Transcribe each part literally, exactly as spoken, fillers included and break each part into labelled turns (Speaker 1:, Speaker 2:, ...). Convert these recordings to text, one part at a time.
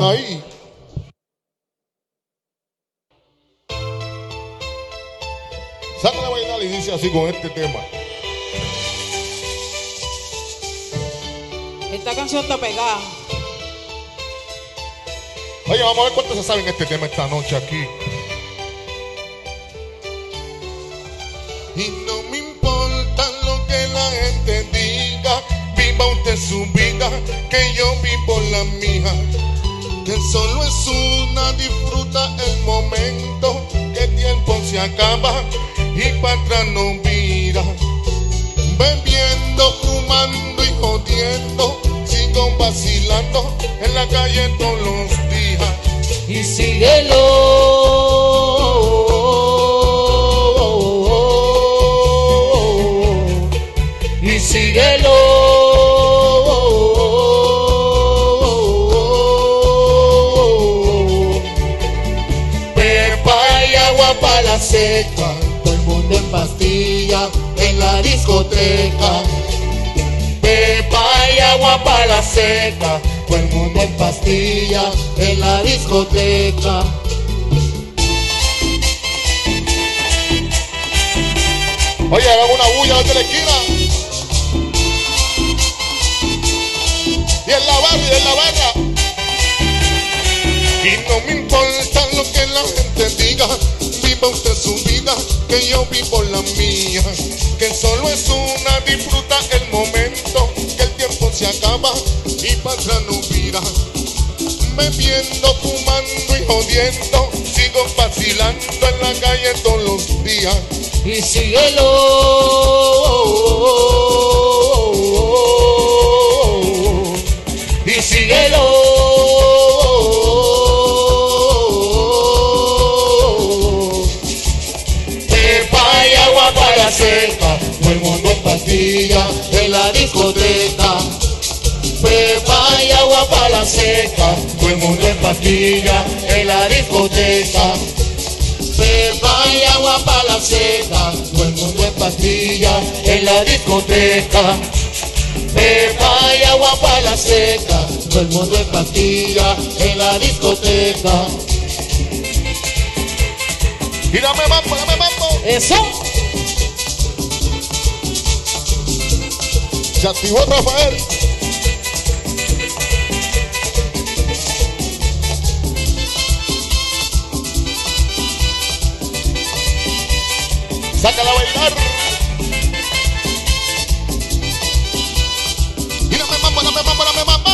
Speaker 1: están ahí. Sácale a bailar y dice así con este tema.
Speaker 2: Esta canción está pegada.
Speaker 1: Oye, vamos a ver cuántos se saben este tema esta noche aquí. Y no me importa lo que la gente diga, viva usted su vida, que yo vivo la mía. Que solo es una, disfruta el momento, que el tiempo se acaba y para atrás no mira. Bebiendo, fumando y jodiendo, sigo vacilando en la calle todos los días.
Speaker 2: Y síguelo. Y síguelo. Pepa y agua para la seca, todo el mundo en pastilla en la discoteca. Pepa y agua para la seca, todo el mundo en pastilla en la discoteca.
Speaker 1: Oye, hagan una bulla desde la esquina. Y en la barra, y en la barra. Y no me importa lo que la gente diga, viva usted su vida, que yo vivo la mía. Que solo es una, disfruta el momento, que el tiempo se acaba y para atrás no mira. Bebiendo, fumando y jodiendo, sigo vacilando en la calle todos los días.
Speaker 2: Y síguelo. Y síguelo. Pepa y agua para la seca, todo el mundo en pastilla en la discoteca. Pepa y agua para la seca, todo el mundo en pastilla en la discoteca. Pepa y agua para la seca, todo el mundo en pastilla en la discoteca. Pepa y agua para la seca, todo el mundo en pastilla en la discoteca.
Speaker 1: Y dame mambo, dame mambo.
Speaker 2: Eso.
Speaker 1: Se activó Rafael. Sácala a bailar. Y dame mambo, dame mambo, dame mambo.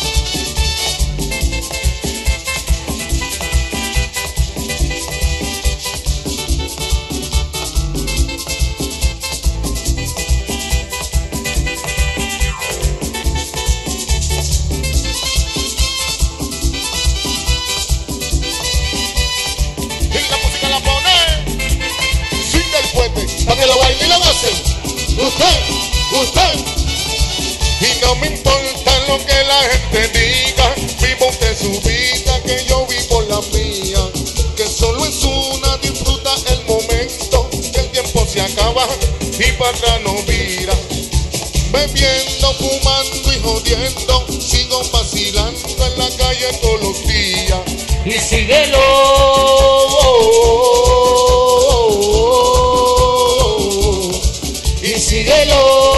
Speaker 1: Para que lo baile y lo goce, usted, usted. Y no me importa lo que la gente diga, viva usted su vida, que yo vivo la mía. Que solo es una, disfruta el momento, que el tiempo se acaba y para atrás no mira. Bebiendo, fumando y jodiendo, sigo vacilando en la calle todos los días.
Speaker 2: Y síguelo. Y síguelo.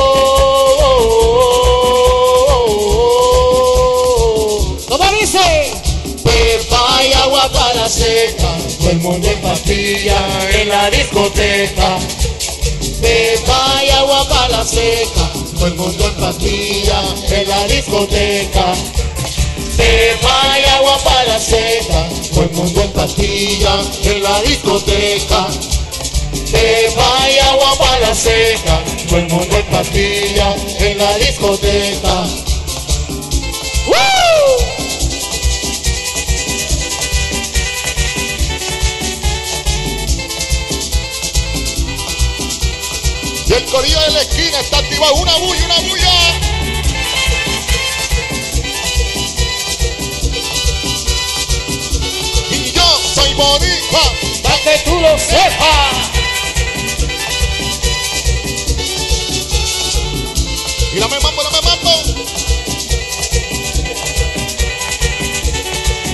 Speaker 2: ¿Cómo dice? Pepa y agua para la seca, todo el mundo en pastilla en la discoteca. Pepa y agua para la seca, todo el mundo en pastilla en la discoteca. Pepa y agua para la seca, todo el mundo en pastilla en la discoteca. Pepa y agua para la seca, todo el mundo en pastilla en la discoteca. ¡Woo!
Speaker 1: Y el corillo de la esquina está activado. Una bulla, una bulla. Y yo soy boricua,
Speaker 2: para que tú lo sepas.
Speaker 1: Y dame mambo, dame mambo.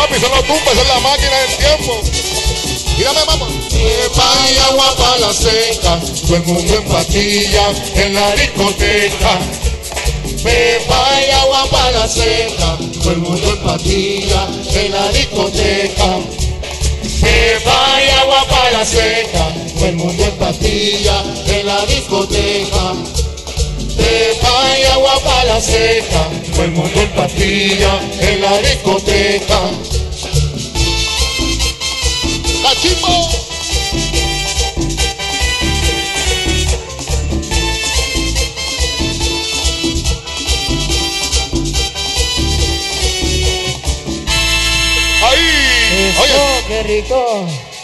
Speaker 1: papi, son los tumbas, son la máquina del tiempo. Mírame, mamá. Pepa y agua para la seca, todo el mundo en pastilla en la discoteca.
Speaker 2: Pepa y agua para la seca, todo el mundo en patilla en la discoteca. Pepa y agua para la seca, todo el mundo en patilla en la discoteca. Pepa y agua para la seca, todo el mundo en patilla en la discoteca.
Speaker 1: ¡Cachimbo! Ahí.
Speaker 2: Eso,
Speaker 1: Oye,
Speaker 2: qué rico.